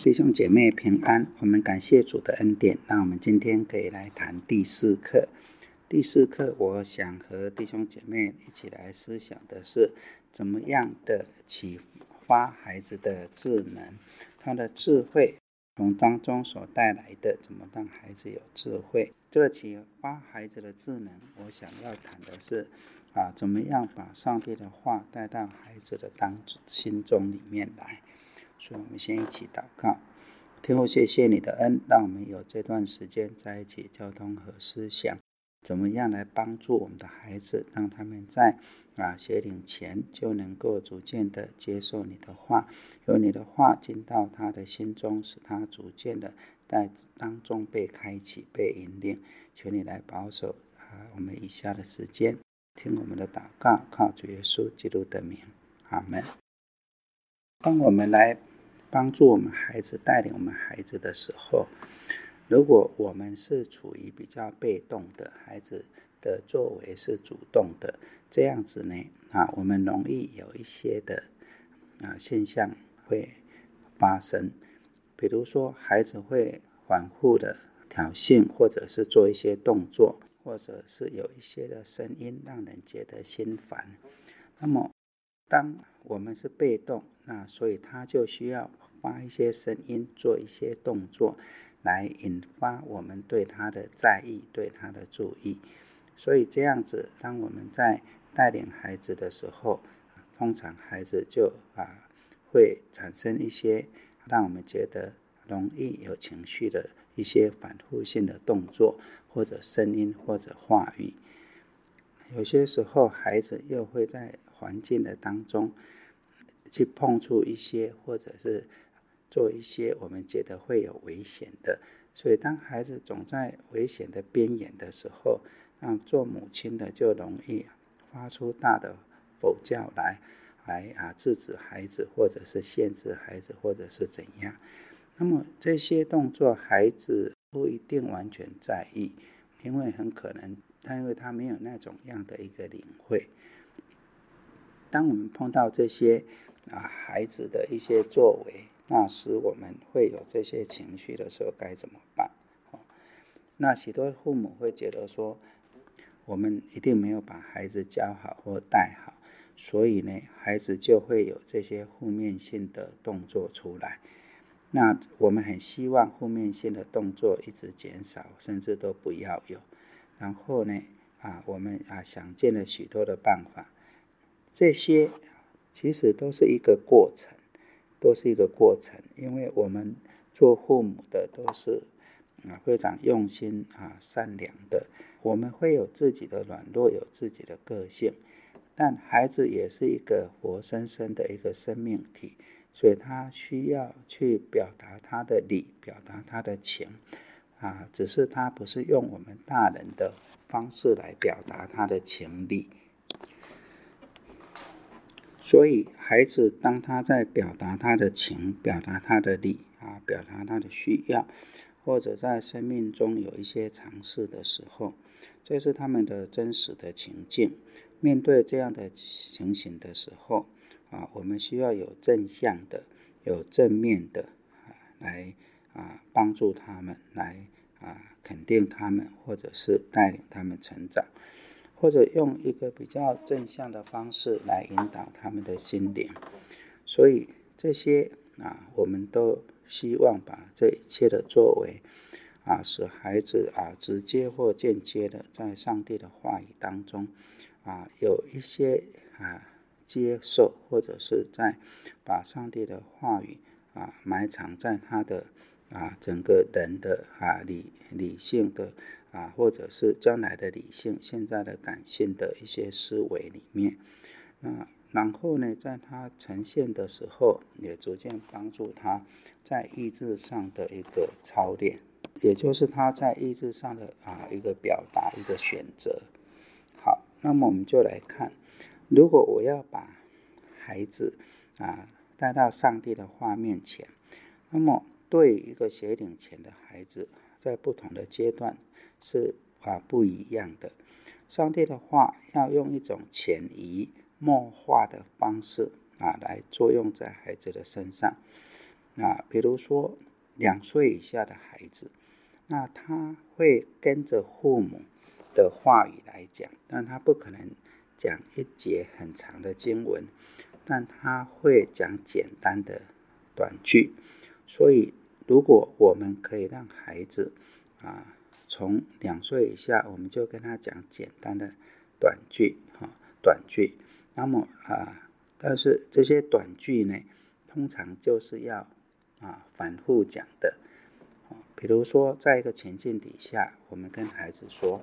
弟兄姐妹平安，我们感谢主的恩典，那我们今天可以来谈第四课。第四课我想和弟兄姐妹一起来思想的是怎么样的启发孩子的智能，他的智慧从当中所带来的，怎么让孩子有智慧。这个启发孩子的智能，我想要谈的是怎么样把上帝的话带到孩子的心中里面来。所以我们先一起祷告。天父，谢谢你的恩，让我们有这段时间在一起交通和思想，怎么样来帮助我们的孩子，让他们在学龄前就能够逐渐的接受你的话，由你的话进到他的心中，使他逐渐的在当中被开启、被引领。求你来保守我们以下的时间，听我们的祷告，靠主耶稣基督的名，阿们。当我们来帮助我们孩子、带领我们孩子的时候，如果我们是处于比较被动的，孩子的作为是主动的，这样子呢，我们容易有一些的现象会发生。比如说，孩子会反复的挑衅，或者是做一些动作，或者是有一些的声音让人觉得心烦。那么当我们是被动，所以他就需要发一些声音，做一些动作，来引发我们对他的在意，对他的注意。所以这样子，当我们在带领孩子的时候，通常孩子就会产生一些让我们觉得容易有情绪的一些反复性的动作，或者声音，或者话语。有些时候孩子又会在环境的当中去碰触一些，或者是做一些我们觉得会有危险的。所以当孩子总在危险的边缘的时候，做母亲的就容易发出大的吼叫来制止孩子，或者是限制孩子，或者是怎样。那么这些动作孩子不一定完全在意，因为很可能因为他没有那种样的一个领会。当我们碰到这些孩子的一些作为，那使我们会有这些情绪的时候该怎么办？那许多父母会觉得说，我们一定没有把孩子教好或带好，所以呢，孩子就会有这些负面性的动作出来。那我们很希望负面性的动作一直减少，甚至都不要有。然后呢，我们想尽了许多的办法，这些其实都是一个过程，因为我们做父母的都是非常用心善良的，我们会有自己的软弱，有自己的个性，但孩子也是一个活生生的一个生命体，所以他需要去表达他的理，表达他的情只是他不是用我们大人的方式来表达他的情理。所以孩子当他在表达他的情，表达他的理表达他的需要，或者在生命中有一些尝试的时候，这是他们的真实的情境。面对这样的情形的时候我们需要有正向的，有正面的来帮助他们，来肯定他们，或者是带领他们成长，或者用一个比较正向的方式来引导他们的心灵。所以这些我们都希望把这一切的作为使孩子直接或间接的在上帝的话语当中有一些接受，或者是在把上帝的话语埋藏在他的整个人的理性的或者是将来的理性，现在的感性的一些思维里面。然后呢，在他呈现的时候，也逐渐帮助他在意志上的一个操练，也就是他在意志上的一个表达，一个选择。好，那么我们就来看，如果我要把孩子带到上帝的话面前，那么对一个学龄前的孩子，在不同的阶段是不一样的。上帝的话要用一种潜移默化的方式来作用在孩子的身上。 比如说2岁以下的孩子，那他会跟着父母的话语来讲，但他不可能讲一节很长的经文，但他会讲简单的短句。所以如果我们可以让孩子从2岁以下，我们就跟他讲简单的短句，那么但是这些短句呢，通常就是要反复讲的。比如说在一个情境底下，我们跟孩子说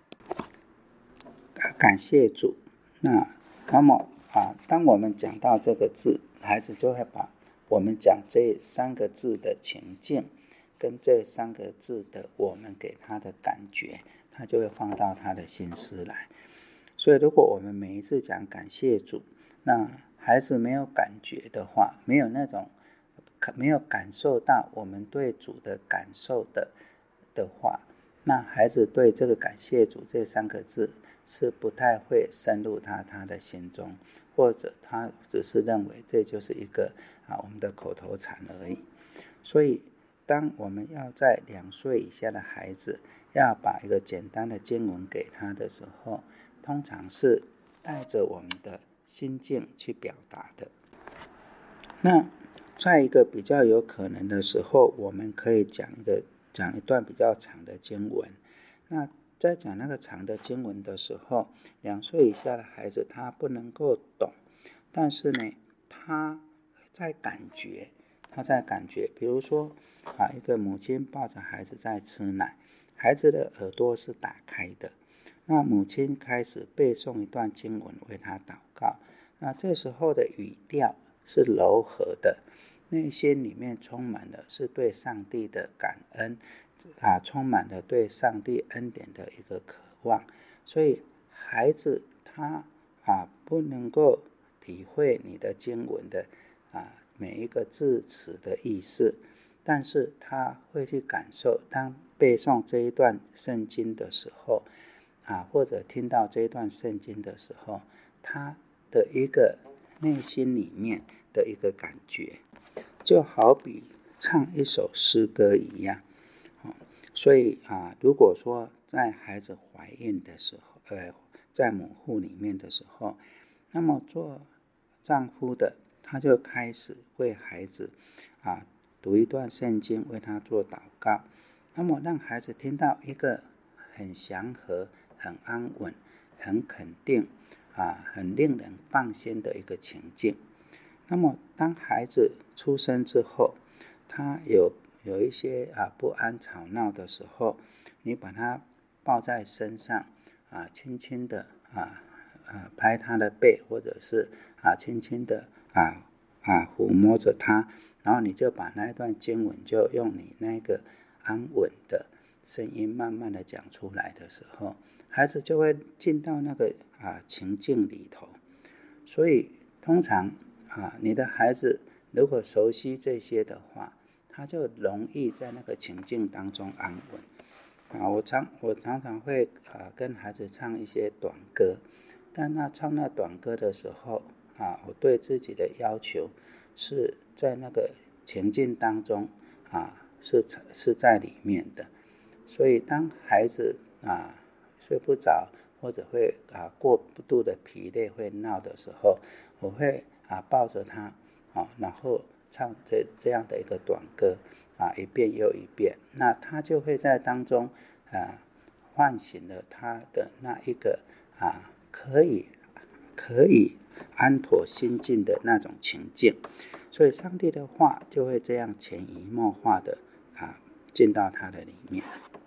感谢主，那么当我们讲到这个字，孩子就会把我们讲这3个字的情境跟这3个字的我们给他的感觉，他就会放到他的心思来。所以如果我们每一次讲感谢主，那孩子没有感觉的话，没有感受到我们对主的感受的话，那孩子对这个感谢主这3个字是不太会深入他的心中，或者他只是认为这就是一个我们的口头禅而已。所以当我们要在2岁以下的孩子要把一个简单的经文给他的时候，通常是带着我们的心境去表达的。那在一个比较有可能的时候，我们可以讲一段比较长的经文。那在讲那个长的经文的时候，2岁以下的孩子他不能够懂，但是呢，他在感觉，比如说一个母亲抱着孩子在吃奶，孩子的耳朵是打开的，那母亲开始背诵一段经文为他祷告，那这时候的语调是柔和的，内心里面充满了是对上帝的感恩充满了对上帝恩典的一个渴望。所以孩子他不能够体会你的经文的每一个字词的意思，但是他会去感受，当背诵这一段圣经的时候或者听到这一段圣经的时候，他的一个内心里面的一个感觉，就好比唱一首诗歌一样。所以如果说在孩子怀孕的时候，在母腹里面的时候，那么做丈夫的他就开始为孩子读一段圣经，为他做祷告，那么让孩子听到一个很祥和、很安稳、很肯定很令人放心的一个情境。那么当孩子出生之后，他有一些不安吵闹的时候，你把他抱在身上轻轻的拍他的背，或者是轻轻的抚摸着他，然后你就把那一段经文就用你那个安稳的声音慢慢的讲出来的时候，孩子就会进到那个情境里头。所以通常你的孩子如果熟悉这些的话，他就容易在那个情境当中安稳我常常会跟孩子唱一些短歌，但唱那短歌的时候我对自己的要求是在那个情境当中是在里面的。所以当孩子睡不着，或者会过度的疲累会闹的时候，我会抱着他然后唱这样的一个短歌一遍又一遍，那他就会在当中唤醒了他的那一个可以安妥心境的那种情境。所以上帝的话就会这样潜移默化的进到他的里面。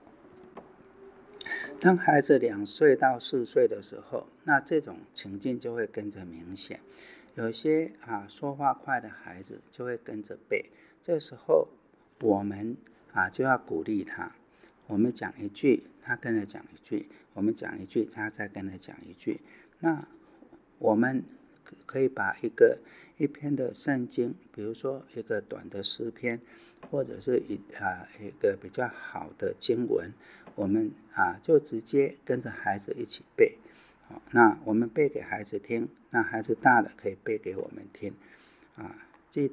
当孩子2岁到4岁的时候，那这种情境就会跟着明显。有些说话快的孩子就会跟着背，这时候我们就要鼓励他。我们讲一句，他跟着讲一句；我们讲一句，他再跟着讲一句。那我们可以把一篇的圣经，比如说一个短的诗篇，或者是一个比较好的经文，我们就直接跟着孩子一起背。那我们背给孩子听，那孩子大了可以背给我们听。记得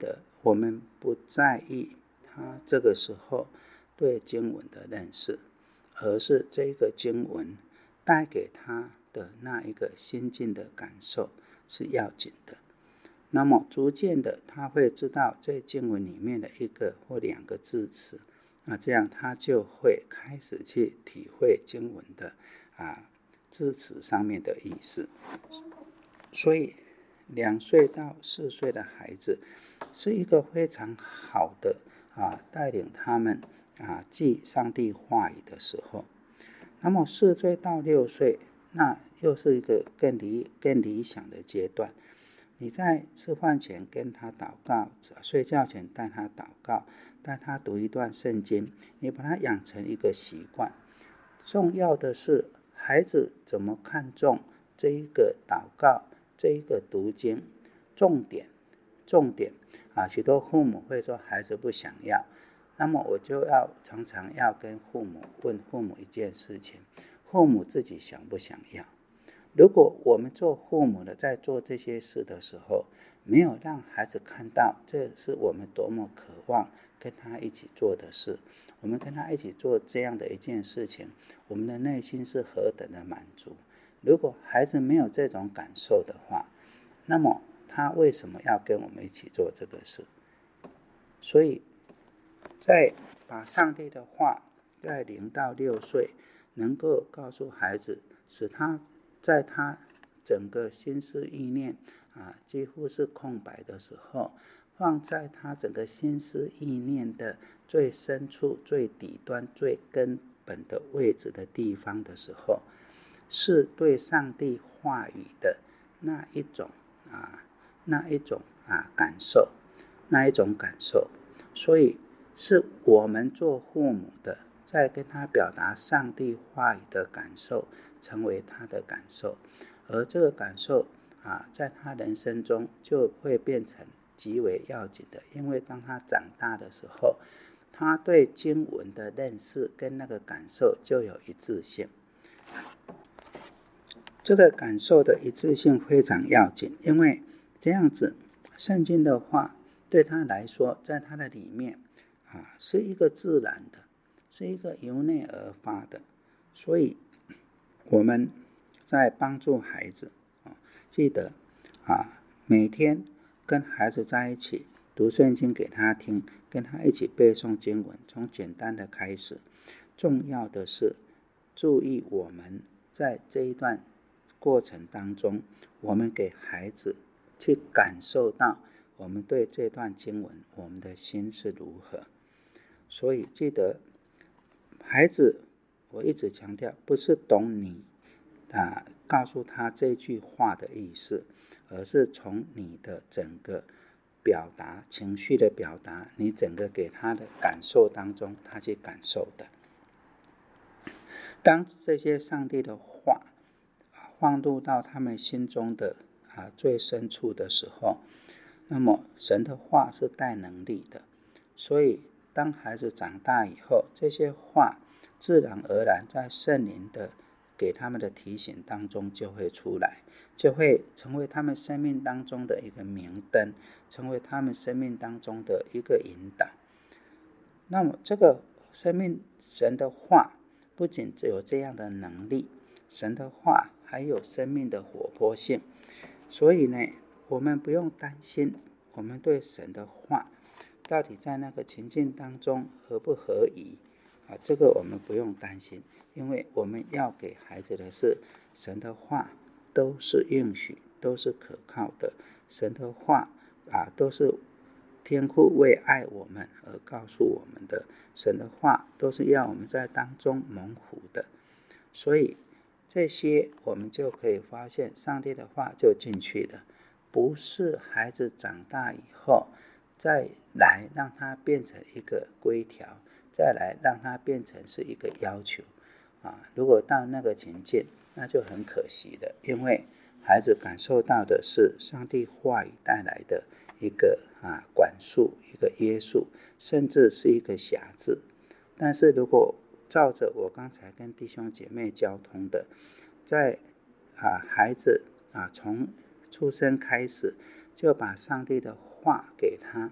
我们不在意他这个时候对经文的认识，而是这个经文带给他的那一个心境的感受是要紧的。那么逐渐的他会知道这经文里面的一个或两个字词，那这样他就会开始去体会经文的字词上面的意思。所以2岁到4岁的孩子是一个非常好的带领他们记上帝话语的时候。那么4岁到6岁，那又是一个更理想的阶段。你在吃饭前跟他祷告，睡觉前带他祷告，带他读一段圣经，你把他养成一个习惯。重要的是孩子怎么看重这一个祷告，这一个读经。重点许多父母会说孩子不想要，那么我就常常要跟问父母一件事情，父母自己想不想要？如果我们做父母的在做这些事的时候，没有让孩子看到这是我们多么渴望跟他一起做的事，我们跟他一起做这样的一件事情，我们的内心是何等的满足。如果孩子没有这种感受的话，那么他为什么要跟我们一起做这个事？所以在把上帝的话在0到6岁能够告诉孩子，使他在他整个心思意念几乎是空白的时候，放在他整个心思意念的最深处、最底端、最根本的位置的地方的时候，是对上帝话语的那一种感受，那一种感受。所以是我们做父母的在跟他表达上帝话语的感受，成为他的感受，而这个感受在他人生中就会变成极为要紧的。因为当他长大的时候，他对经文的认识跟那个感受就有一致性。这个感受的一致性非常要紧，因为这样子圣经的话对他来说，在他的里面是一个自然的，是一个由内而发的。所以我们在帮助孩子记得每天跟孩子在一起读圣经给他听，跟他一起背诵经文，从简单的开始。重要的是注意我们在这一段过程当中，我们给孩子去感受到我们对这段经文我们的心是如何。所以记得孩子，我一直强调不是懂你告诉他这句话的意思，而是从你的整个表达情绪的表达，你整个给他的感受当中他去感受的。当这些上帝的话放入到他们心中的最深处的时候，那么神的话是带能力的。所以当孩子长大以后，这些话自然而然在圣灵的给他们的提醒当中就会出来，就会成为他们生命当中的一个明灯，成为他们生命当中的一个引导。那么这个生命神的话不仅只有这样的能力，神的话还有生命的活泼性。所以呢，我们不用担心我们对神的话到底在那个情境当中合不合宜这个我们不用担心，因为我们要给孩子的是神的话都是应许，都是可靠的。神的话都是天父为爱我们而告诉我们的，神的话都是要我们在当中蒙福的。所以这些我们就可以发现上帝的话就进去了，不是孩子长大以后再来让它变成一个规条，再来让它变成是一个要求如果到那个情境，那就很可惜的，因为孩子感受到的是上帝话语带来的一个管束，一个约束，甚至是一个辖制。但是如果照着我刚才跟弟兄姐妹交通的，在孩子从出生开始就把上帝的话给他，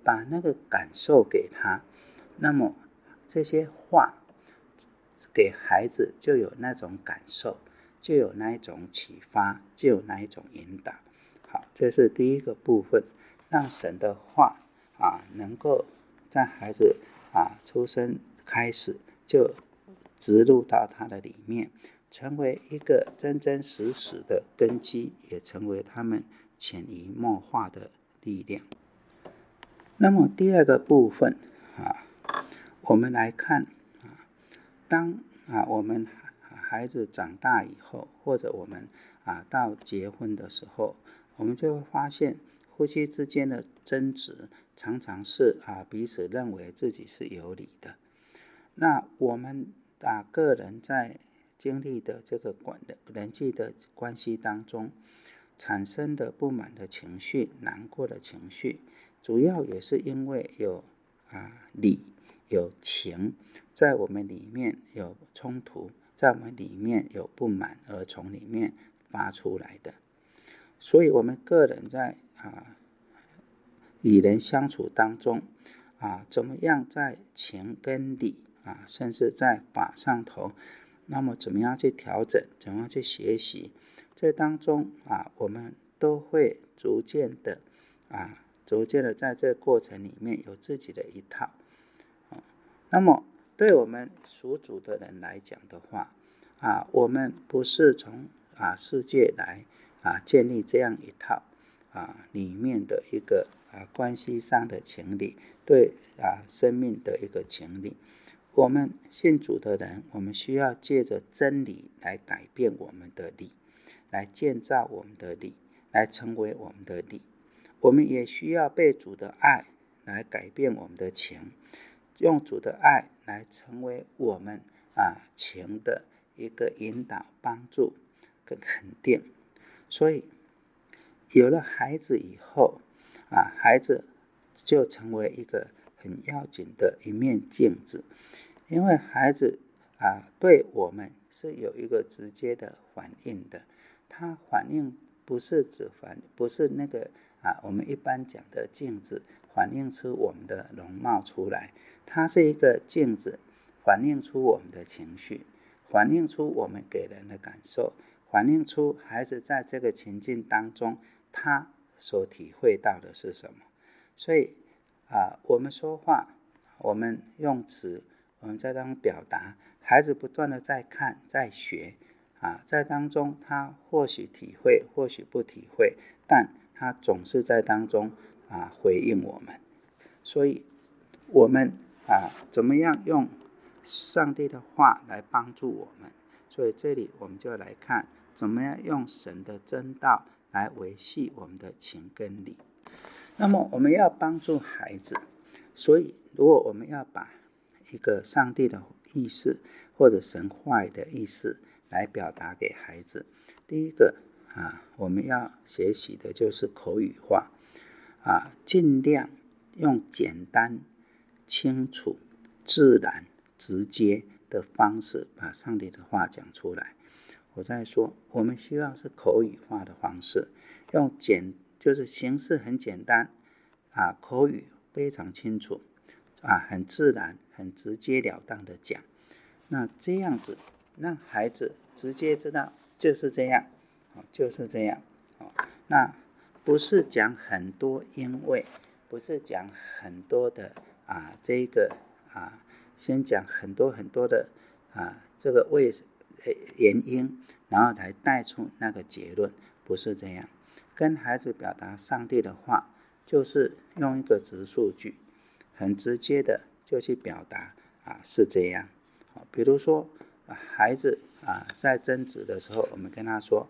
把那个感受给他，那么这些话给孩子就有那种感受，就有那一种启发，就有那一种引导。好，这是第一个部分，让神的话能够在孩子出生开始就植入到他的里面，成为一个真真实实的根基，也成为他们潜移默化的力量。那么第二个部分我们来看当我们孩子长大以后，或者我们到结婚的时候，我们就会发现夫妻之间的争执常常是彼此认为自己是有理的。那我们个人在经历的这个人际的关系当中产生的不满的情绪、难过的情绪，主要也是因为有理有情在我们里面有冲突，在我们里面有不满而从里面发出来的。所以我们个人在与人相处当中怎么样在情跟理甚至在法上头，那么怎么样去调整，怎么样去学习，这当中我们都会逐渐的在这个过程里面有自己的一套。那么对我们属主的人来讲的话我们不是从世界来建立这样一套里面的一个关系上的情理，对生命的一个情理。我们信主的人，我们需要借着真理来改变我们的理，来建造我们的理，来成为我们的理。我们也需要被主的爱来改变我们的情，用主的爱来成为我们情的一个引导、帮助跟肯定。所以有了孩子以后孩子就成为一个很要紧的一面镜子，因为孩子对我们是有一个直接的反应的。他反应不是那个我们一般讲的镜子反映出我们的容貌出来，它是一个镜子反映出我们的情绪，反映出我们给人的感受，反映出孩子在这个情境当中他所体会到的是什么。所以我们说话，我们用词，我们在当中表达，孩子不断的在看在学在当中他或许体会或许不体会，但他总是在当中回应我们。所以我们怎么样用上帝的话来帮助我们，所以这里我们就来看怎么样用神的真道来维系我们的情跟理。那么我们要帮助孩子，所以如果我们要把一个上帝的意思或者神话的意思来表达给孩子，第一个我们要学习的就是口语化尽量用简单、清楚、自然、直接的方式把上帝的话讲出来。我在说，我们希望是口语化的方式，就是形式很简单口语非常清楚很自然、很直截了当的讲。那这样子让孩子直接知道就是这样就是这样那不是讲很多因为，不是讲很多的这个先讲很多很多的这个原因，然后来带出那个结论，不是这样。跟孩子表达上帝的话，就是用一个直述句，很直接的就去表达是这样。比如说孩子在争执的时候，我们跟他说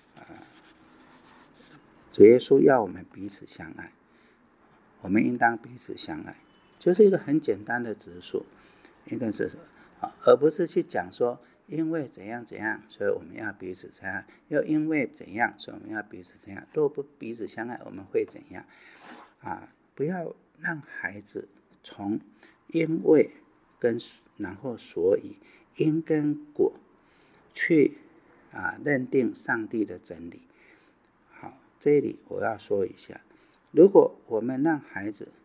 主耶稣要我们彼此相爱，我们应当彼此相爱，就是一个很简单的直述，应该是而不是去讲说因为怎样怎样，所以我们要彼此相爱，又因为怎样，所以我们要彼此相爱。若不彼此相爱，我们会怎样不要让孩子从因为然后所以因跟果去认定上帝的真理。好，这里我要说一下，如果我们让孩子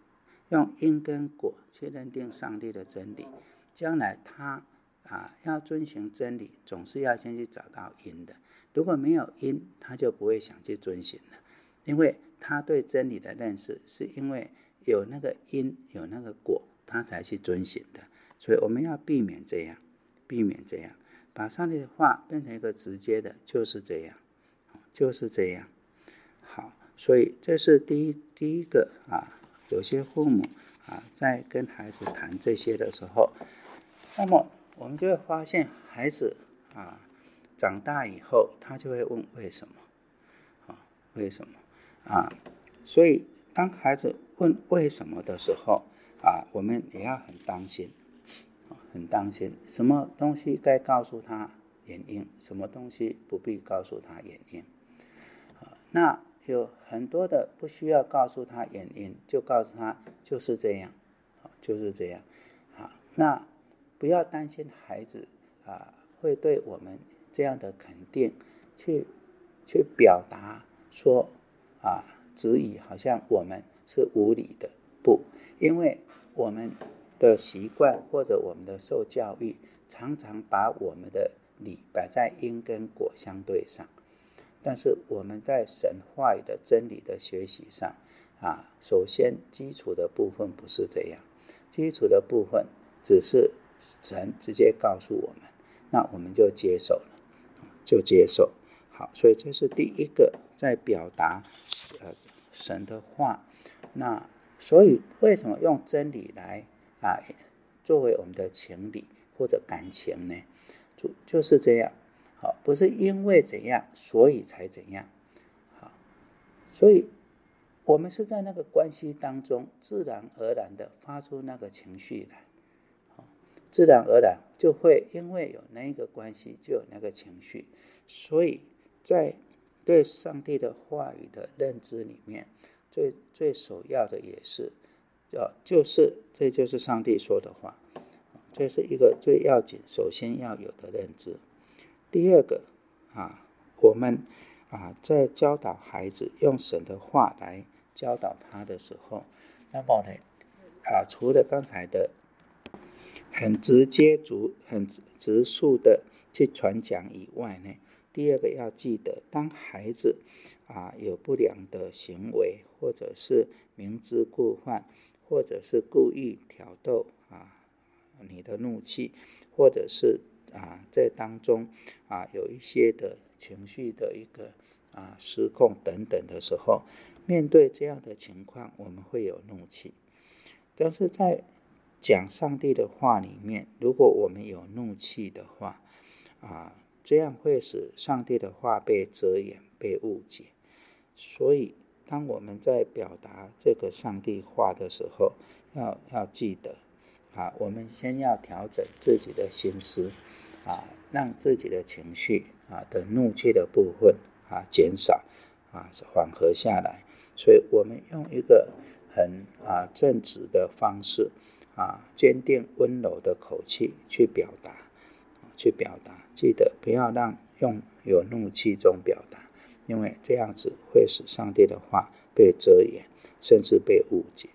用因跟果去认定上帝的真理，将来他要遵循真理，总是要先去找到因的。如果没有因，他就不会想去遵循了，因为他对真理的认识是因为有那个因，有那个果，他才去遵循的。所以我们要避免这样，把上帝的话变成一个直接的，就是这样，就是这样。好，所以这是第一个有些父母在跟孩子谈这些的时候，那么我们就会发现孩子长大以后，他就会问为什么为什么所以当孩子问为什么的时候我们也要很当心，什么东西该告诉他原因，什么东西不必告诉他原因。那有很多的不需要告诉他原因，就告诉他就是这样，就是这样。那不要担心孩子会对我们这样的肯定去表达说质疑，好像我们是无理的。不，因为我们的习惯或者我们的受教育，常常把我们的理摆在因跟果相对上。但是我们在神话语的真理的学习上首先基础的部分不是这样，基础的部分只是神直接告诉我们，那我们就接受了，好，所以这是第一个在表达神的话。那所以为什么用真理来作为我们的情理或者感情呢？就是这样，不是因为怎样所以才怎样。所以我们是在那个关系当中自然而然的发出那个情绪来，自然而然就会因为有那个关系就有那个情绪。所以在对上帝的话语的认知里面，最首要的也是这就是上帝说的话，这是一个最要紧首先要有的认知。第二个我们在教导孩子用神的话来教导他的时候，那么呢除了刚才的很直接很直述的去传讲以外呢，第二个要记得，当孩子有不良的行为，或者是明知故犯，或者是故意挑逗你的怒气，或者是在当中有一些的情绪的一个失控等等的时候，面对这样的情况，我们会有怒气。但是在讲上帝的话里面，如果我们有怒气的话这样会使上帝的话被遮掩、被误解。所以当我们在表达这个上帝话的时候，要记得我们先要调整自己的心思让自己的情绪的怒气的部分减少缓和下来。所以我们用一个很正直的方式坚定温柔的口气去表达，记得不要用有怒气中表达，因为这样子会使上帝的话被遮掩，甚至被误解。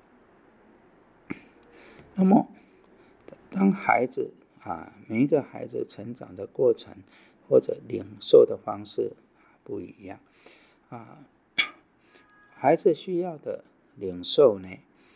那么当孩子每一个孩子成长的过程或者领受的方式不一样孩子需要的领受呢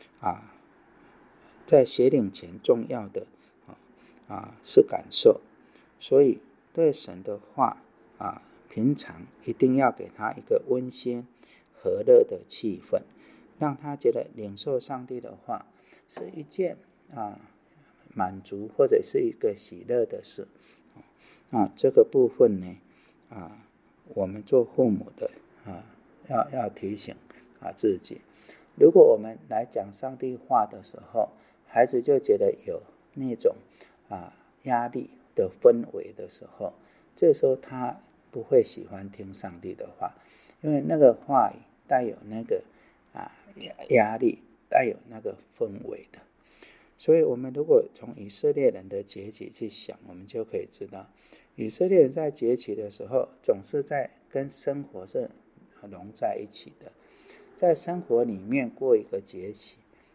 在学龄前重要的是感受。所以对神的话平常一定要给他一个温馨和乐的气氛，让他觉得领受上帝的话是一件满足或者是一个喜乐的事这个部分呢我们做父母的要提醒自己。如果我们来讲上帝话的时候，孩子就觉得有那种压力的氛围的时候，这时候他不会喜欢听上帝的话，因为那个话语带有那个压力，带有那个氛围的。所以我们如果从以色列人的节期去想，我们就可以知道，以色列人在节期的时候总是在跟生活是融在一起的，在生活里面过一个节期，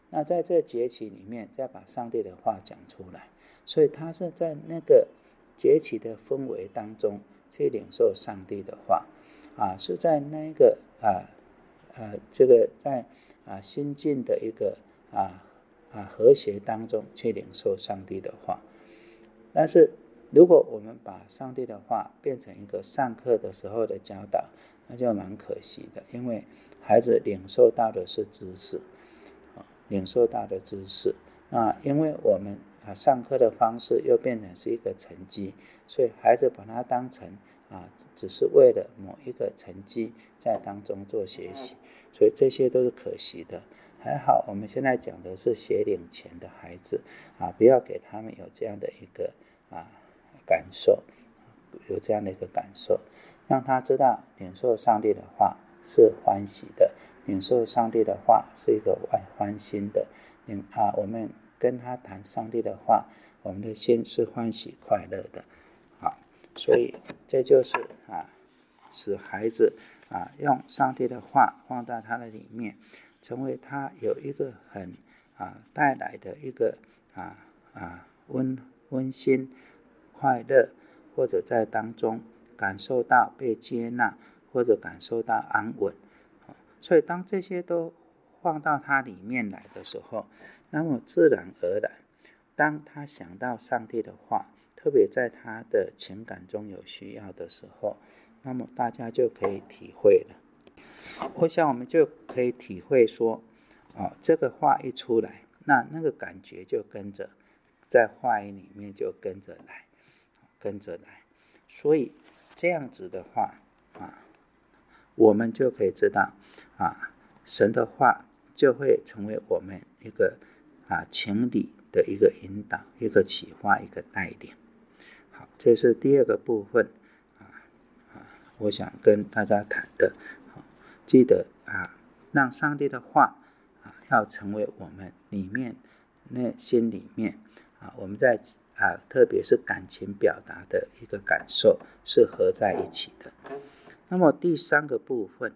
那在这节期里面再把上帝的话讲出来，所以他是在那个节期的氛围当中去领受上帝的话是在那个这个在心境的一个和谐当中去领受上帝的话。但是如果我们把上帝的话变成一个上课的时候的教导，那就蛮可惜的，因为孩子领受到的是知识，领受到的知识，因为我们上课的方式又变成是一个成绩，所以孩子把它当成只是为了某一个成绩在当中做学习，所以这些都是可惜的。还好我们现在讲的是学龄前的孩子不要给他们有这样的一个感受，有这样的一个感受，让他知道领受上帝的话是欢喜的，领受上帝的话是一个欢心的。我们跟他谈上帝的话，我们的心是欢喜快乐的。所以这就是使孩子用上帝的话放到他的里面，成为他有一个很带来的一个温馨快乐，或者在当中感受到被接纳，或者感受到安稳。所以当这些都放到他里面来的时候，那么自然而然，当他想到上帝的话，特别在他的情感中有需要的时候，那么大家就可以体会了。我想我们就可以体会说这个话一出来，那个感觉就跟着在话语里面就跟着来。所以这样子的话我们就可以知道神的话就会成为我们一个情理的一个引导，一个启发，一个带领。好，这是第二个部分我想跟大家谈的。记得让上帝的话要成为我们里面心里面我们在特别是感情表达的一个感受是合在一起的。那么第三个部分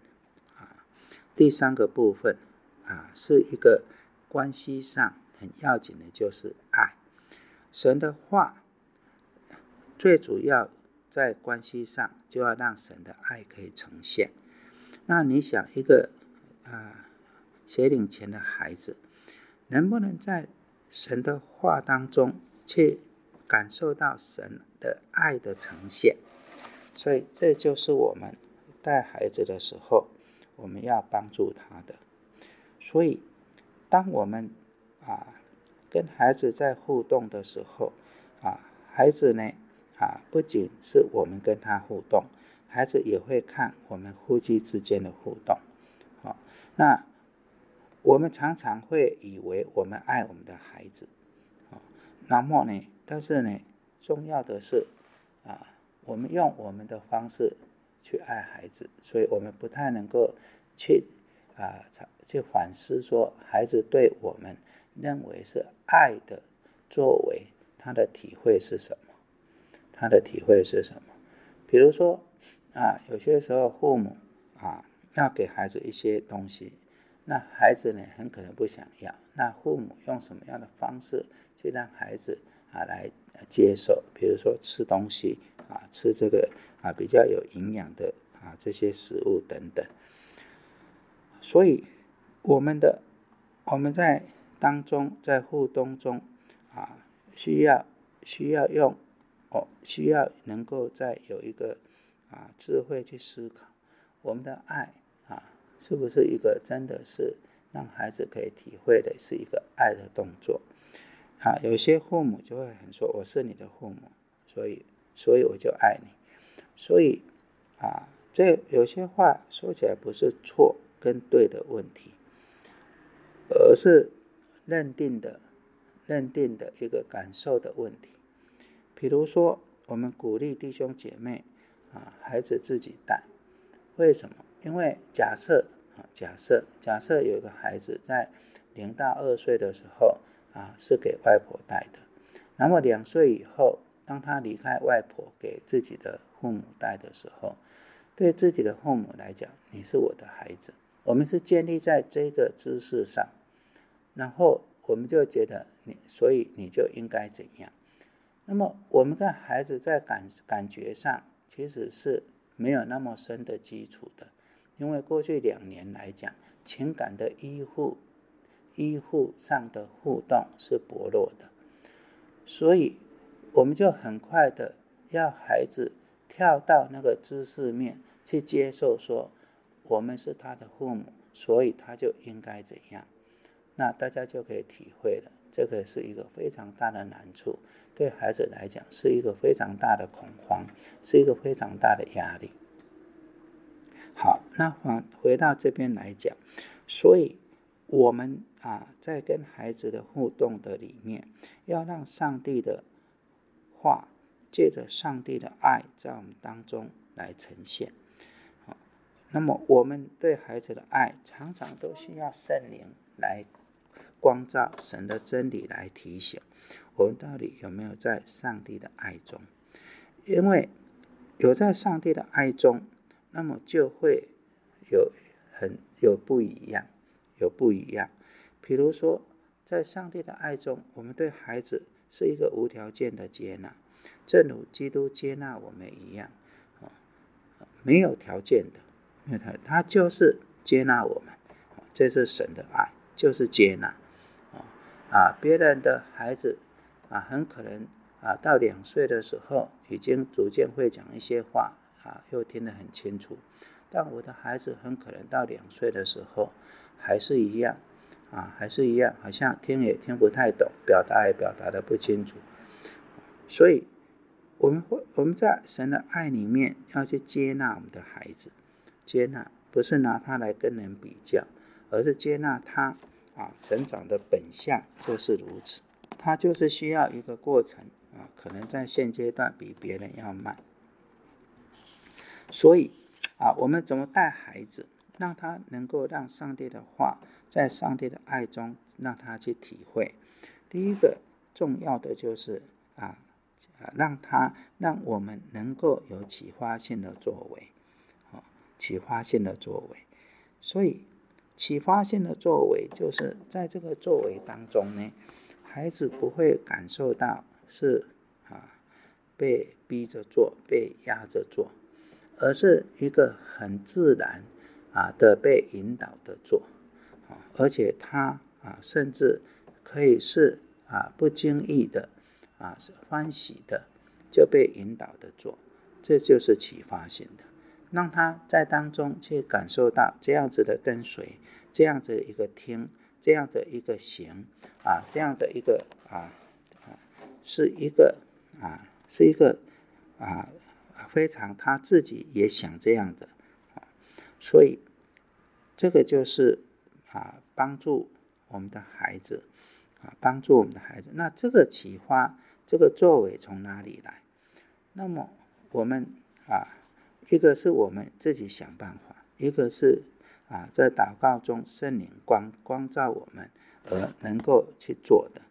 是一个关系上很要紧的，就是爱。神的话最主要在关系上就要让神的爱可以呈现。那你想一个学龄前的孩子能不能在神的话当中去感受到神的爱的呈现？所以这就是我们带孩子的时候我们要帮助他的。所以当我们跟孩子在互动的时候孩子呢不仅是我们跟他互动，孩子也会看我们夫妻之间的互动那我们常常会以为我们爱我们的孩子那么呢，但是呢重要的是我们用我们的方式去爱孩子，所以我们不太能够去反思说孩子对我们认为是爱的作为他的体会是什么。比如说有些时候父母要给孩子一些东西，那孩子呢很可能不想要，那父母用什么样的方式去让孩子来接受？比如说吃东西吃这个比较有营养的这些食物等等。所以我们在当中在互动中需要能够再有一个智慧去思考，我们的爱是不是一个真的是让孩子可以体会的是一个爱的动作有些父母就会很说我是你的父母，所以我就爱你。所以这有些话说起来不是错跟对的问题，而是认定的一个感受的问题。比如说我们鼓励弟兄姐妹孩子自己带，为什么？因为假设有一个孩子在0到2岁的时候是给外婆带的，那么2岁以后当他离开外婆给自己的父母带的时候，对自己的父母来讲，你是我的孩子，我们是建立在这个知识上， 然后我们就觉得所以你就应该怎样。那么我们跟孩子在感觉上其实是没有那么深的基础的，因为过去2年来讲，情感的依附上的互动是薄弱的，所以我们就很快的要孩子跳到那个知识面去接受说我们是他的父母，所以他就应该怎样。那大家就可以体会了，这个是一个非常大的难处，对孩子来讲是一个非常大的恐慌，是一个非常大的压力。好，那回到这边来讲，所以我们在跟孩子的互动的里面，要让上帝的话借着上帝的爱在我们当中来呈现。那么我们对孩子的爱常常都需要圣灵来光照，神的真理来提醒我们到底有没有在上帝的爱中。因为有在上帝的爱中，那么就会有不一样。比如说在上帝的爱中，我们对孩子是一个无条件的接纳，正如基督接纳我们一样，没有条件的，他就是接纳我们，这是神的爱，就是接纳。别人的孩子很可能到2岁的时候已经逐渐会讲一些话又听得很清楚，但我的孩子很可能到2岁的时候还是一样，好像听也听不太懂，表达也表达得不清楚。所以我们在神的爱里面要去接纳我们的孩子，接纳不是拿他来跟人比较，而是接纳他成长的本相就是如此，他就是需要一个过程可能在现阶段比别人要慢。所以我们怎么带孩子，让他能够让上帝的话在上帝的爱中让他去体会。第一个重要的就是让我们能够有启发性的作为，所以启发性的作为就是在这个作为当中呢，孩子不会感受到是被逼着做，被压着做，而是一个很自然的被引导的做，而且他甚至可以是不经意的欢喜的就被引导的做，这就是启发性的，让他在当中去感受到这样子的跟随，这样子一个听，这样的一个行这样的一个是一个非常他自己也想这样的所以这个就是帮助我们的孩子，那这个启发，这个作为从哪里来？那么我们一个是我们自己想办法，一个是在祷告中圣灵光照我们而能够去做的。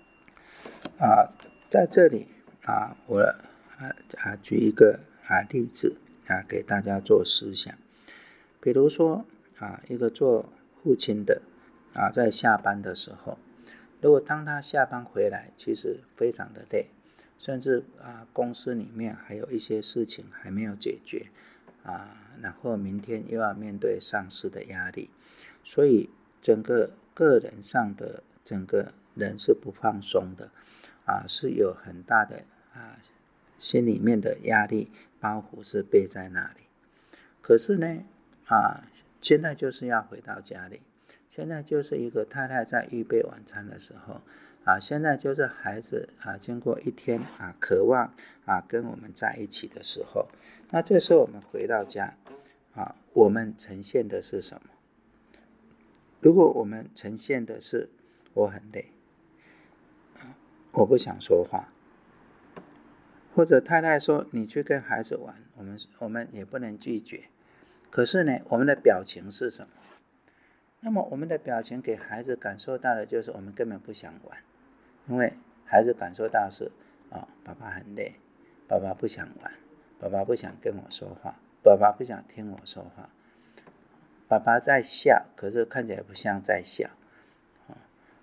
在这里我举一个例子给大家做思想。比如说一个做父亲的在下班的时候，如果当他下班回来其实非常的累，甚至公司里面还有一些事情还没有解决然后明天又要面对上司的压力，所以整个个人上的整个人是不放松的是有很大的心里面的压力包袱是背在那里。可是呢现在就是要回到家里，现在就是一个太太在预备晚餐的时候现在就是孩子经过一天渴望跟我们在一起的时候，那这时候我们回到家我们呈现的是什么？如果我们呈现的是我很累，我不想说话，或者太太说你去跟孩子玩，我们也不能拒绝，可是呢我们的表情是什么？那么我们的表情给孩子感受到的就是我们根本不想玩，因为孩子感受到是爸爸很累，爸爸不想玩，爸爸不想跟我说话，爸爸不想听我说话，爸爸在笑，可是看起来不像在笑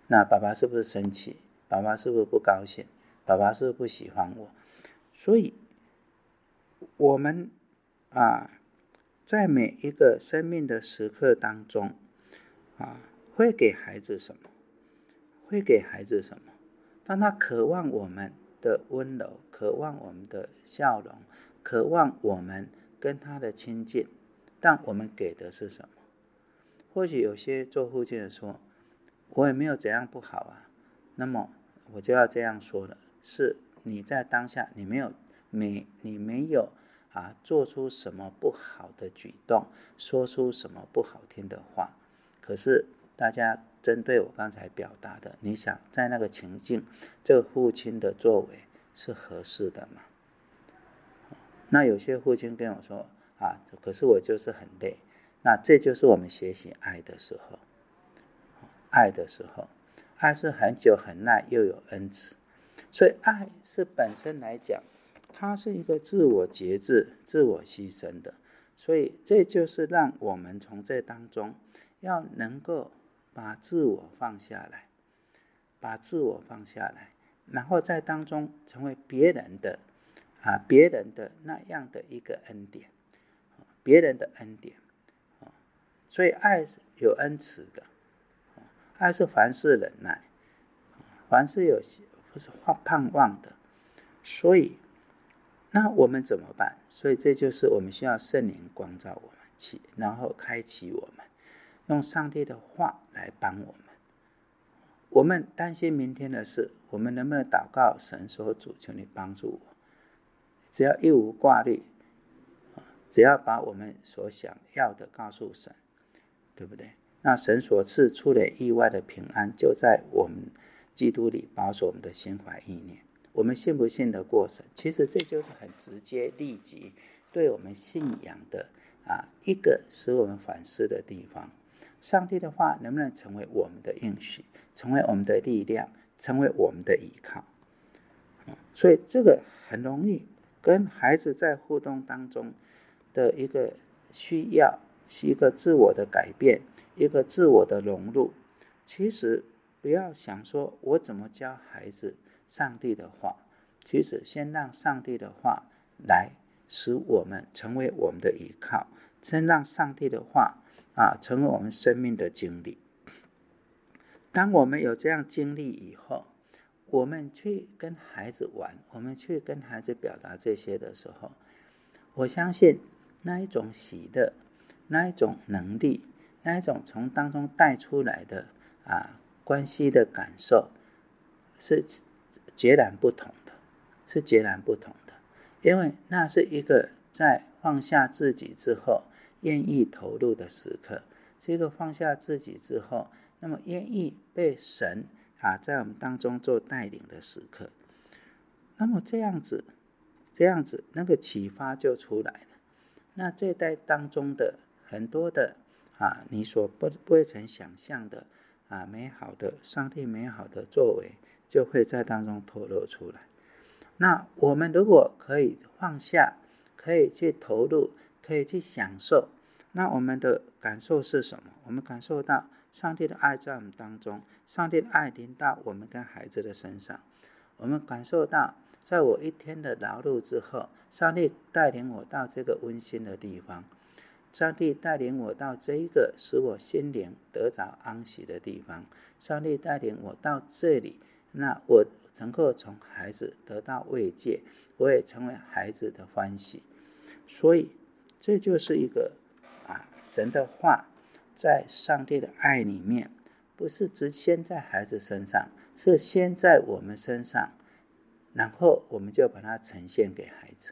那爸爸是不是生气？爸爸是不是不高兴？爸爸是不是不喜欢我？所以我们在每一个生命的时刻当中会给孩子什么？会给孩子什么？当他渴望我们的温柔，渴望我们的笑容，渴望我们跟他的亲近，但我们给的是什么？或许有些做父亲的说，我也没有怎样不好啊，那么我就要这样说了，是你在当下你没有做出什么不好的举动，说出什么不好听的话，可是大家针对我刚才表达的，你想在那个情境，这个父亲的作为是合适的吗？那有些父亲跟我说可是我就是很累，那这就是我们学习爱的时候。爱的时候，爱是很久很耐又有恩慈，所以爱是本身来讲，它是一个自我节制、自我牺牲的，所以这就是让我们从这当中要能够把自我放下来，把自我放下来，然后在当中成为别人的那样的一个恩典，别人的恩典，所以爱是有恩慈的，爱是凡事忍耐，凡事不是盼望的，所以那我们怎么办？所以这就是我们需要圣灵光照我们然后开启我们，用上帝的话来帮我们。我们担心明天的事，我们能不能祷告神说，主求你帮助我，只要一无挂虑，只要把我们所想要的告诉神，对不对？那神所赐出了意外的平安，就在我们基督里保守我们的心怀意念。我们信不信得过神？其实这就是很直接立即对我们信仰的一个使我们反思的地方。上帝的话能不能成为我们的应许，成为我们的力量，成为我们的依靠？所以这个很容易跟孩子在互动当中的一个需要，是一个自我的改变，一个自我的融入。其实不要想说我怎么教孩子上帝的话，其实先让上帝的话来使我们成为我们的依靠，先让上帝的话成为我们生命的经历。当我们有这样经历以后，我们去跟孩子玩，我们去跟孩子表达这些的时候，我相信那一种喜乐，那一种能力，那一种从当中带出来的关系的感受是截然不同的，是截然不同的。因为那是一个在放下自己之后愿意投入的时刻，是一个放下自己之后那么愿意被神在我们当中做带领的时刻。那么这样子那个启发就出来了。那这代当中的很多的你所不会曾想象的美好的上帝美好的作为就会在当中透露出来。那我们如果可以放下，可以去投入，可以去享受，那我们的感受是什么？我们感受到上帝的爱在我们当中，上帝的爱临到我们跟孩子的身上，我们感受到在我一天的劳碌之后，上帝带领我到这个温馨的地方，上帝带领我到这一个使我心灵得着安息的地方，上帝带领我到这里，那我能够从孩子得到慰藉，我也成为孩子的欢喜。所以这就是一个神的话在上帝的爱里面，不是只先在孩子身上，是先在我们身上，然后我们就把它呈现给孩子。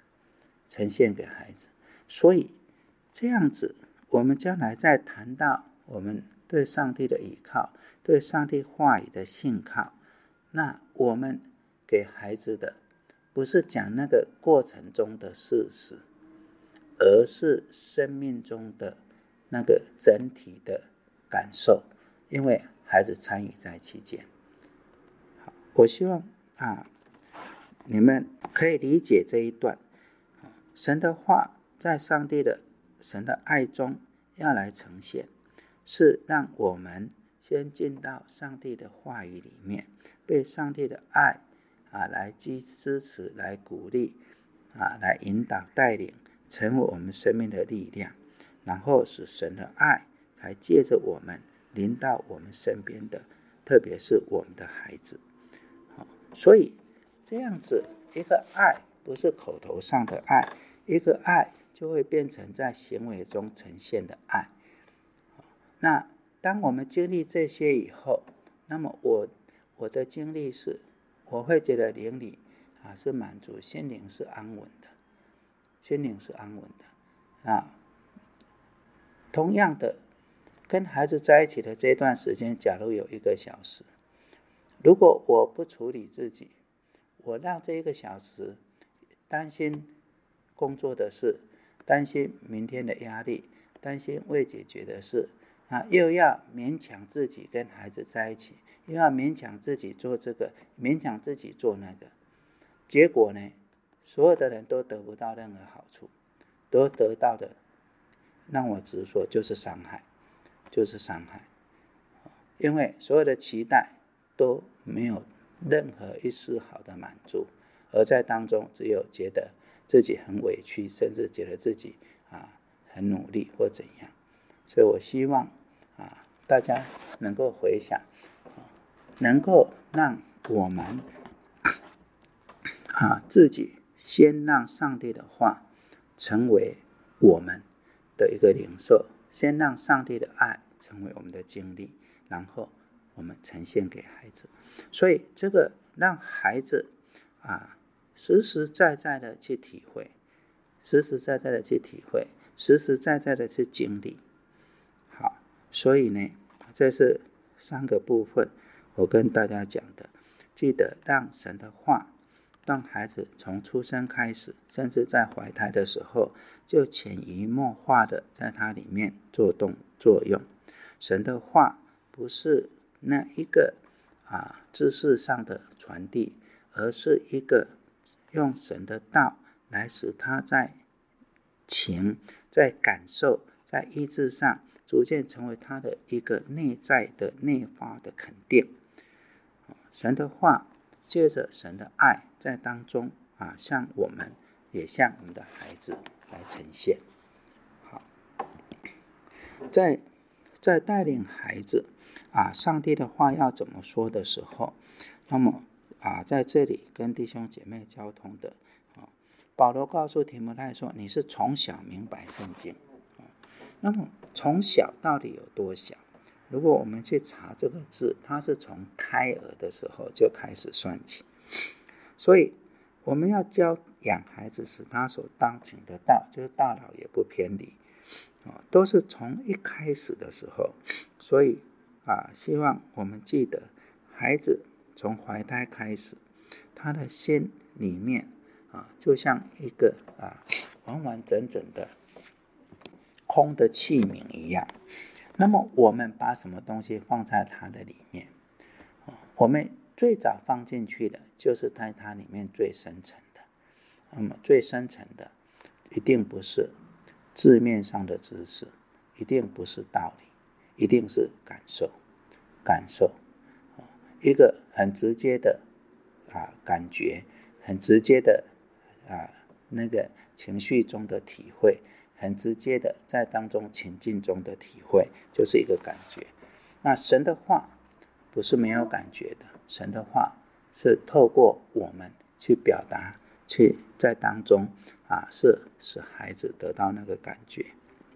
所以这样子我们将来再谈到我们对上帝的依靠，对上帝话语的信靠，那我们给孩子的不是讲那个过程中的事实，而是生命中的那个整体的感受，因为孩子参与在其间。好，我希望你们可以理解这一段。神的话在神的爱中要来呈现，是让我们先进到上帝的话语里面，被上帝的爱来支持，来鼓励来引导带领，成为我们生命的力量，然后使神的爱才借着我们临到我们身边的，特别是我们的孩子。所以这样子一个爱，不是口头上的爱，一个爱就会变成在行为中呈现的爱。那当我们经历这些以后，那么我的经历是，我会觉得灵里是满足，心灵是安稳的，心灵是安稳的同样的，跟孩子在一起的这段时间，假如有1个小时，如果我不处理自己，我让这1个小时担心工作的事，担心明天的压力，担心未解决的事又要勉强自己跟孩子在一起，又要勉强自己做这个，勉强自己做那个，结果呢，所有的人都得不到任何好处，都得到的，让我直说就是伤害，就是伤害。因为所有的期待都没有任何一丝好的满足，而在当中只有觉得自己很委屈，甚至觉得自己很努力或怎样。所以我希望大家能够回想，能够让我们自己先让上帝的话成为我们的一个领受，先让上帝的爱成为我们的经历，然后我们呈现给孩子。所以这个让孩子实实在在的去体会，实实在在的去体会，实实在在的去经历。好，所以呢，这是3个部分我跟大家讲的。记得让神的话，让孩子从出生开始，甚至在怀胎的时候，就潜移默化的在它里面作用。神的话不是那一个知识上的传递，而是一个用神的道来使他在情、在感受、在意志上逐渐成为他的一个内在的内发的肯定。神的话借着神的爱在当中向我们，也向我们的孩子来呈现。好，在带领孩子上帝的话要怎么说的时候，那么在这里跟弟兄姐妹交通的保罗告诉提摩太说，你是从小明白圣经。那么从小到底有多小？如果我们去查这个字，它是从胎儿的时候就开始算起。所以我们要养孩子，使他所当行的道，就是大老也不偏离，都是从一开始的时候。所以希望我们记得，孩子从怀胎开始，他的心里面就像一个完完整整的空的器皿一样。那么我们把什么东西放在它的里面？我们最早放进去的就是在它里面最深层的。那么最深层的一定不是字面上的知识，一定不是道理，一定是感受。一个很直接的感觉，很直接的那个情绪中的体会，很直接的在当中情境中的体会，就是一个感觉。那神的话不是没有感觉的，神的话是透过我们去表达，去在当中是使孩子得到那个感觉。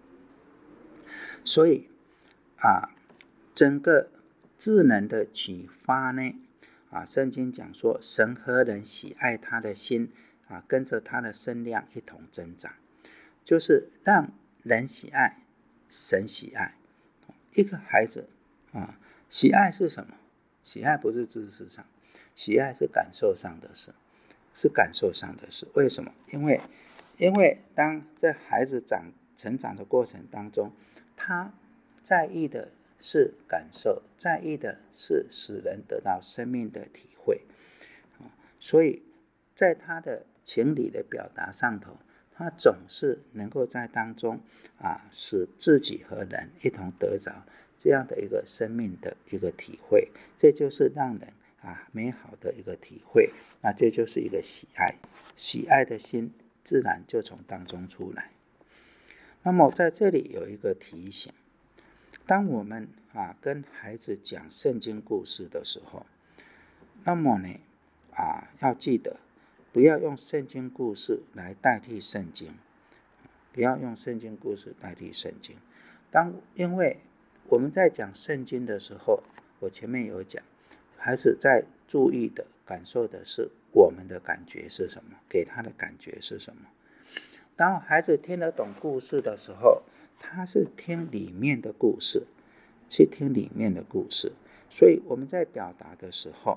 所以整个智能的启发呢圣经讲说，神和人喜爱他的心跟着他的身量一同增长，就是让人喜爱，神喜爱。一个孩子喜爱是什么？喜爱不是知识上，喜爱是感受上的事，是感受上的事。为什么？因为当在孩子成长的过程当中，他在意的是感受，在意的是使人得到生命的体会。所以在他的情理的表达上头，他总是能够在当中使自己和人一同得着这样的一个生命的一个体会，这就是让人美好的一个体会，那这就是一个喜爱，喜爱的心自然就从当中出来。那么在这里有一个提醒，当我们跟孩子讲圣经故事的时候，那么呢要记得不要用圣经故事来代替圣经，不要用圣经故事代替圣经。因为我们在讲圣经的时候，我前面有讲，孩子在注意的感受的是我们的感觉是什么，给他的感觉是什么。当孩子听得懂故事的时候，他是听里面的故事，去听里面的故事。所以我们在表达的时候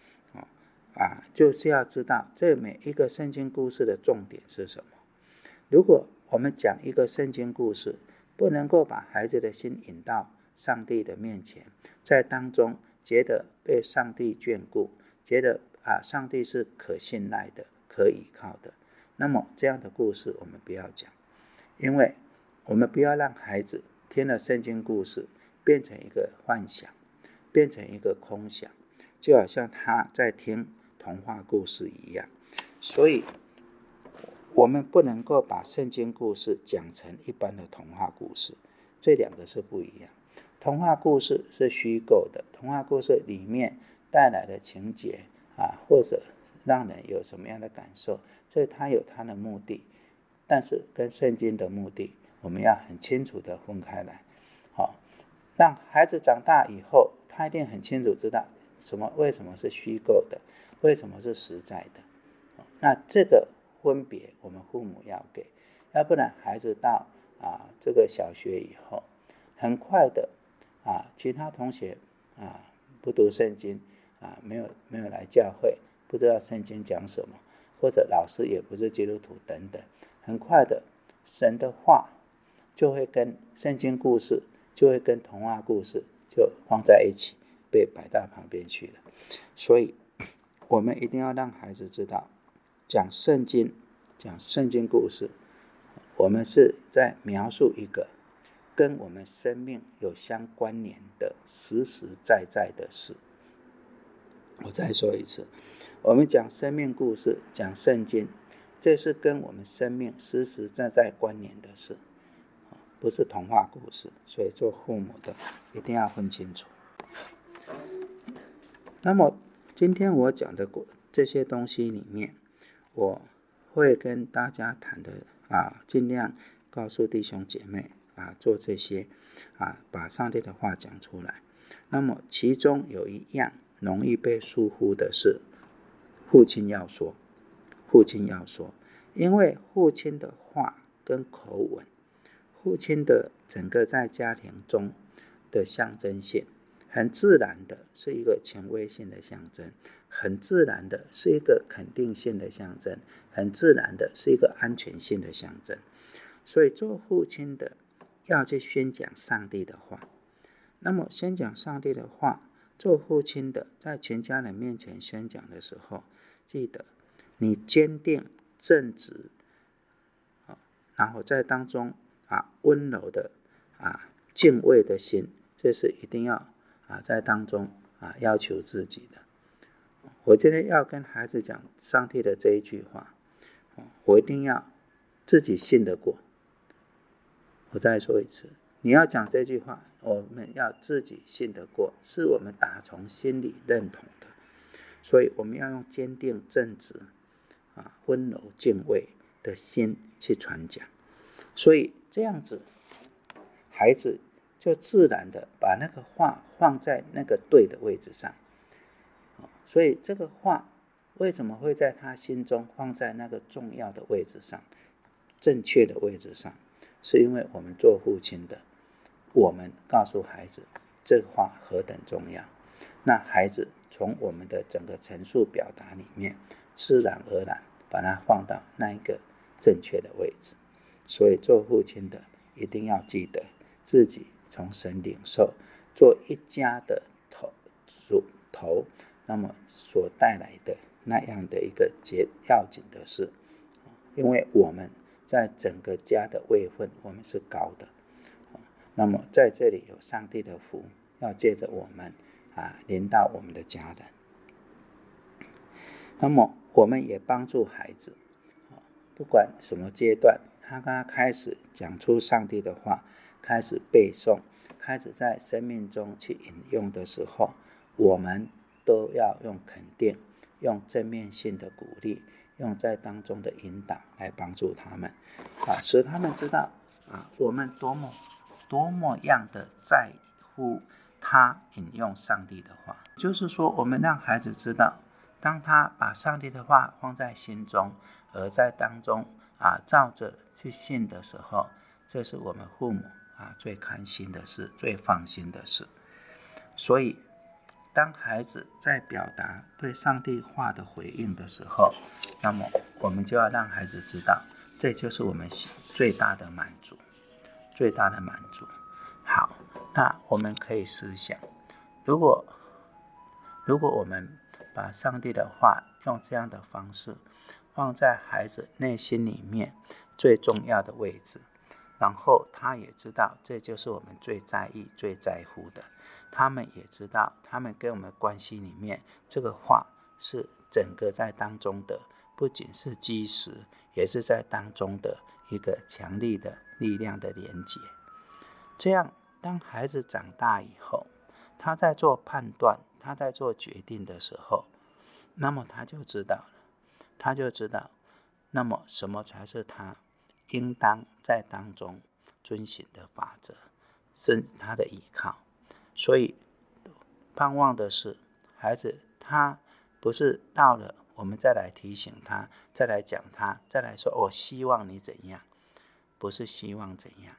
就是要知道这每一个圣经故事的重点是什么。如果我们讲一个圣经故事，不能够把孩子的心引到上帝的面前，在当中觉得被上帝眷顾，觉得上帝是可信赖的，可依靠的，那么这样的故事我们不要讲。因为我们不要让孩子听了圣经故事变成一个幻想，变成一个空想，就好像他在听童话故事一样。所以我们不能够把圣经故事讲成一般的童话故事，这两个是不一样。童话故事是虚构的，童话故事里面带来的情节或者让人有什么样的感受，这它有它的目的，但是跟圣经的目的我们要很清楚的分开来。让孩子长大以后，他一定很清楚知道为什么是虚构的，为什么是实在的。那这个分别我们父母要给，要不然孩子到这个小学以后，很快的其他同学不读圣经没有来教会，不知道圣经讲什么，或者老师也不是基督徒等等，很快的神的话就会跟圣经故事，就会跟童话故事就放在一起，被摆到旁边去了。所以我们一定要让孩子知道，讲圣经故事，我们是在描述一个跟我们生命有相关联的实实在在的事。我再说一次，我们讲生命故事，讲圣经，这是跟我们生命实实在在关联的事，不是童话故事。所以做父母的一定要分清楚。那么今天我讲的这些东西里面，我会跟大家谈的尽量告诉弟兄姐妹做这些把上帝的话讲出来。那么其中有一样容易被疏忽的是父亲要说，因为父亲的话跟口吻，父亲的整个在家庭中的象征性，很自然的是一个权威性的象征，很自然的是一个肯定性的象征，很自然的是一个安全性的象征。所以做父亲的要去宣讲上帝的话。那么宣讲上帝的话，做父亲的在全家人面前宣讲的时候，记得你坚定正直然后在当中温柔的敬畏的心，这是一定要在当中要求自己的。我今天要跟孩子讲上帝的这一句话，我一定要自己信得过。我再说一次，你要讲这句话，我们要自己信得过，是我们打从心里认同的。所以我们要用坚定正直温柔敬畏的心去传讲。所以这样子孩子就自然的把那个话放在那个对的位置上。所以这个话为什么会在他心中放在那个重要的位置上，正确的位置上，是因为我们做父亲的，我们告诉孩子这话何等重要，那孩子从我们的整个陈述表达里面自然而然把它放到那一个正确的位置。所以做父亲的一定要记得自己从神领受做一家的头，那么所带来的那样的一个要紧的事。因为我们在整个家的位分我们是高的， 那么在这里有上帝的福，要借着我们临到我们的家人。那么我们也帮助孩子，不管什么阶段，他刚刚开始讲出上帝的话，开始背诵，开始在生命中去引用的时候，我们都要用肯定，用正面性的鼓励，用在当中的引导来帮助他们，使他们知道我们多么样的在乎他引用上帝的话。就是说，我们让孩子知道，当他把上帝的话放在心中，而在当中照着去信的时候，这是我们父母最开心的事，最放心的事。所以当孩子在表达对上帝话的回应的时候，那么我们就要让孩子知道，这就是我们最大的满足，最大的满足。好，那我们可以思想，如果我们把上帝的话用这样的方式放在孩子内心里面最重要的位置，然后他也知道这就是我们最在意最在乎的，他们也知道他们跟我们关系里面这个话是整个在当中的，不仅是基石，也是在当中的一个强力的力量的连结。这样当孩子长大以后，他在做判断，他在做决定的时候，那么他就知道那么什么才是他应当在当中遵循的法则，是他的依靠。所以盼望的是，孩子他不是到了我们再来提醒他，再来讲他，再来说我希望你怎样，不是希望怎样，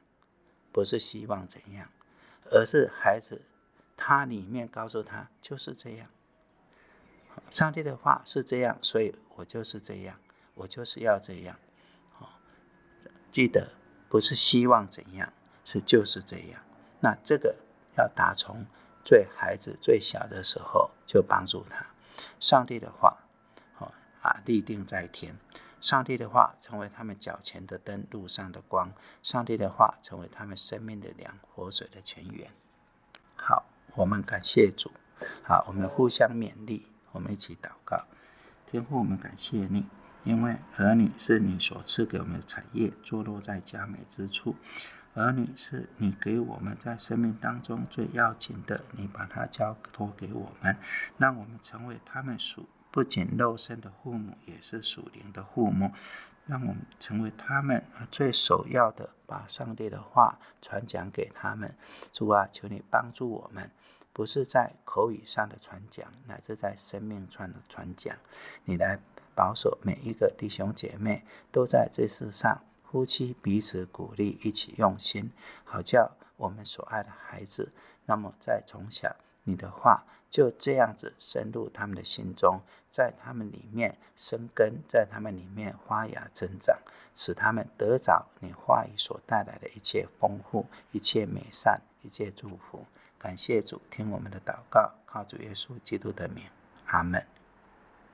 而是孩子他里面告诉他就是这样，上帝的话是这样，所以我就是这样，我就是要这样。记得不是希望怎样，是就是这样。那这个要打从孩子最小的时候就帮助他。上帝的话立定在天，上帝的话成为他们脚前的灯，路上的光，上帝的话成为他们生命的粮，活水的泉源。好，我们感谢主。好，我们互相勉励，我们一起祷告。天父，我们感谢你，因为儿女是你所赐给我们的产业，坐落在佳美之处。儿女是你给我们在生命当中最要紧的，你把它交托给我们，让我们成为他们不仅肉身的父母，也是属灵的父母，让我们成为他们最首要的，把上帝的话传讲给他们。主啊，求你帮助我们，不是在口语上的传讲，乃至在生命上的传讲。你来保守每一个弟兄姐妹，都在这世上夫妻彼此鼓励，一起用心，好叫我们所爱的孩子，那么在从小你的话就这样子深入他们的心中，在他们里面生根，在他们里面发芽增长，使他们得着你话语所带来的一切丰富，一切美善，一切祝福。感谢主，听我们的祷告，靠主耶稣基督的名，阿们。